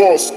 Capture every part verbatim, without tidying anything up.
boss.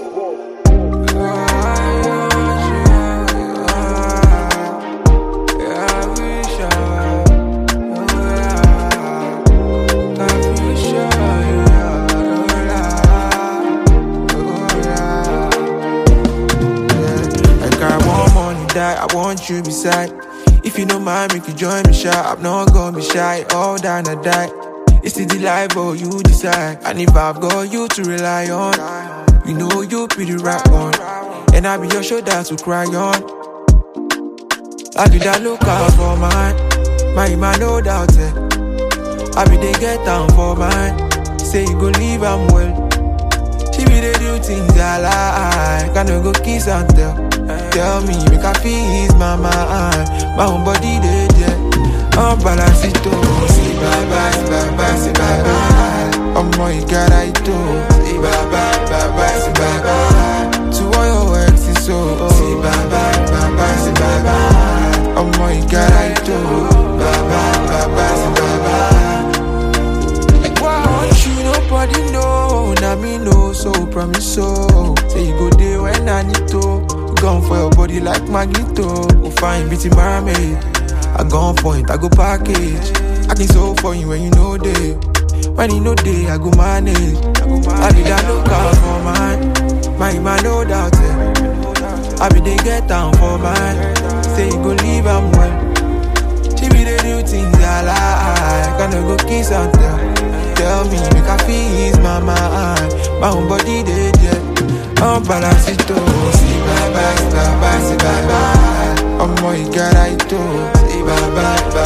I want you beside. If you don't mind, make you join me, shy. I'm not gonna be shy, all down I die. It's the life, but you decide. And if I've got you to rely on, you know you'll be the right one. And I'll be your shoulder to cry on. I'll be that lookout for mine. My man, no doubt, eh. I'll be the get down for mine. Say you go leave, I'm well. She be the do things I like. I no go kiss and tell. Tell me, make I feel ease my mind. My own body, they jet. I'm balanced it too. Say bye bye, bye bye, say bye bye. Oh my God, I do. Say bye bye, bye bye, say bye bye. To all your exes, so say bye bye, bye bye, say bye bye. Oh my God, I do. Bye bye, bye bye, say bye bye. Why want you, nobody know. Now me know, so promise so. Say you go there when I need to. Gone for your body like Magneto. Go find beauty mermaid. I gone point, I go package. I can so for you when you know day. When you know day, I go manage. I be that lookout for mine. My man, no doubt it. I be the get down for mine. Say you go leave, I'm well. She be the do things I like. I no go kiss and tell. Tell me, make I feel ease my mind. My own body, they jet. I'm balanced it too. Say bye bye, bye bye, say bye bye. Oh my God, I do. Say bye bye, bye